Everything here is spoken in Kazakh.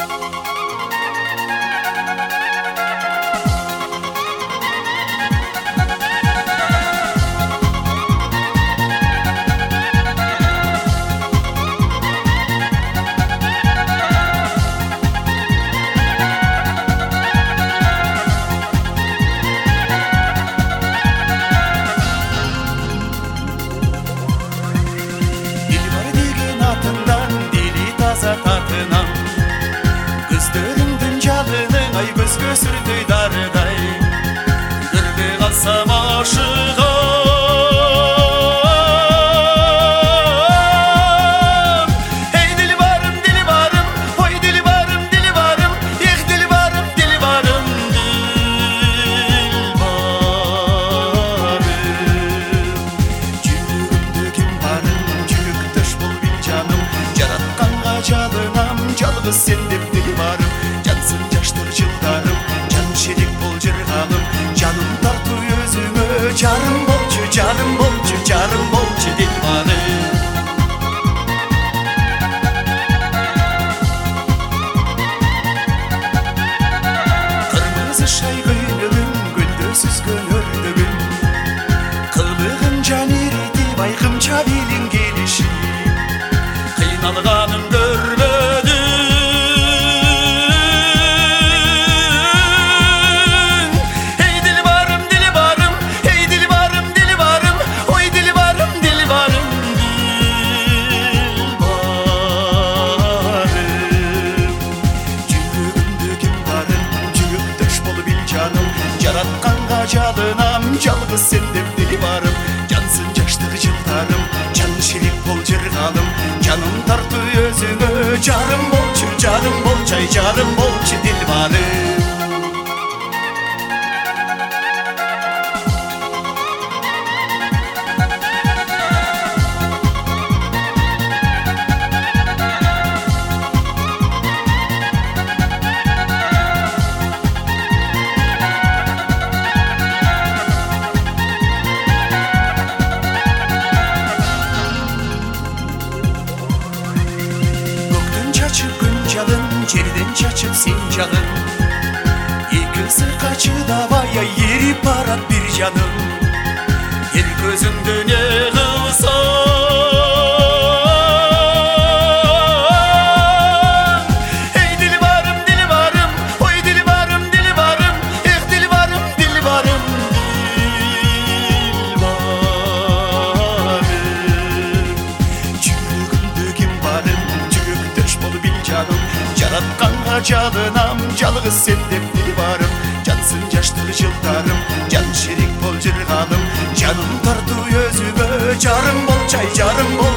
Татынан көздеріңдің жалының ай көз көсірді дарыдай үрде қалсам ашығам. Ей дили барым, ой дили барым, ех дили барым, жүрегімді кім барым, жүректіш бұл бил жаным, жаратқанға жалынам, жалғыз сен деп дили барым, жансың жаштыр жылдарым, жан шерек бол жырғалым, жаным тарту өзіңе, жарым болчу, жарым болчу, жарым болчу дили барым. Кырмызы шай көйлөгүм, гүлдө сүзгөн өрлөгүм, кылбыгын жан иритип, айкымча билиң келиши, кыйналганым көрбөдүң. Ей дили барым, ей дили барым, ой дили барым, жүрөгүмдө ким барым, жүрөктөш болуп бил жаным, жаратканга жалынам, жалгыз сен деп дили барым, жансың жаштык жылдарым, жан шерек бол жыргалым, жаным тарту өзүңө, жарым болчу, ай жарым болчу дили барым. Жерден чачып сен жағын, екісі қачыдабай еріп барат бір жаным, ел көзіңді не қылсаң. Ей дили барым, ой дили барым, ех дили барым, жүрегімді кім барым, жүректөш болуп бил жаным, жаратканга жалынам, жалгыз сен деп дили барым, жансың жаштык жылдарым, жан шерек бол жыргалым, жаным тарту өзүгө, жарым болчу, ай жарым бол